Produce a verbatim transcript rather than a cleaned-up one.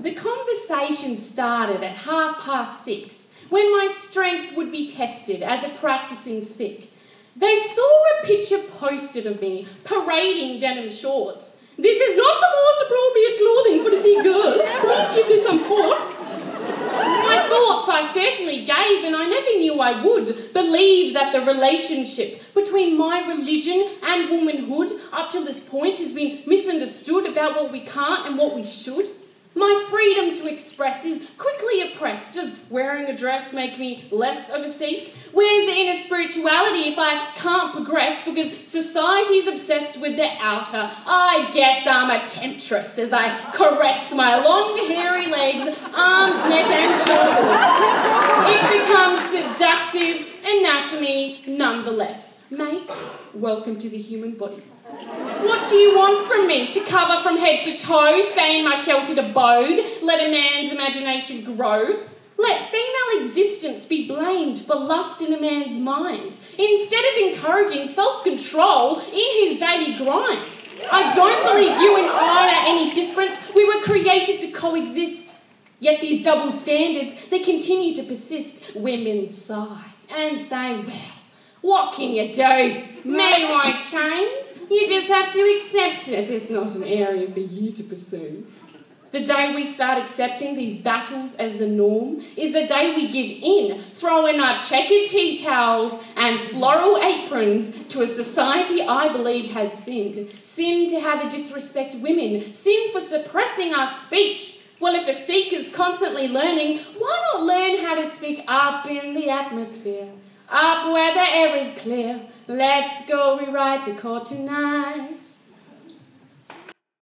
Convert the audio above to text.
The conversation started at half past six, when my strength would be tested as a practising Sikh. They saw a picture posted of me parading denim shorts. This is not the most appropriate clothing for a Sikh girl. Please give this some thought. My thoughts I certainly gave, and I never knew I would believe that the relationship between my religion and womanhood up to this point has been misunderstood about what we can't and what we should. My freedom to express is quickly oppressed. Does wearing a dress make me less of a Sikh? Where's the inner spirituality if I can't progress because society is obsessed with the outer? I guess I'm a temptress as I caress my long hairy legs, arms, neck and shoulders. It becomes seductive and nationally nonetheless. Mate, welcome to the human body. What do you want from me? To cover from head to toe, stay in my sheltered abode, let a man's imagination grow? Let female existence be blamed for lust in a man's mind, instead of encouraging self-control in his daily grind. I don't believe you and I are any different. We were created to coexist. Yet these double standards, they continue to persist. Women sigh and say, well, what can you do? Men won't change. You just have to accept it. It's not an area for you to pursue. The day we start accepting these battles as the norm is the day we give in, throwing our checkered tea towels and floral aprons to a society I believed has sinned. Sin to how to disrespect women. Sin for suppressing our speech. Well, if a Sikh is constantly learning, why not learn how to speak up in the atmosphere? Up where the air is clear. Let's go rewrite the chord tonight.